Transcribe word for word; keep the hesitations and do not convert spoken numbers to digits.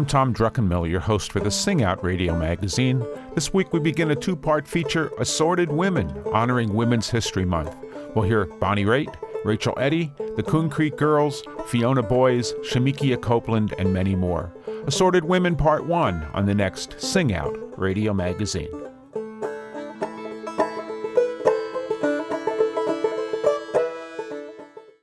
I'm Tom Druckenmiller, your host for the Sing Out Radio magazine. This week we begin a two-part feature, Assorted Women, honoring Women's History Month. We'll hear Bonnie Raitt, Rachel Eddy, the Coon Creek Girls, Fiona Boyes, Shamikia Copeland, and many more. Assorted Women Part one on the next Sing Out Radio magazine.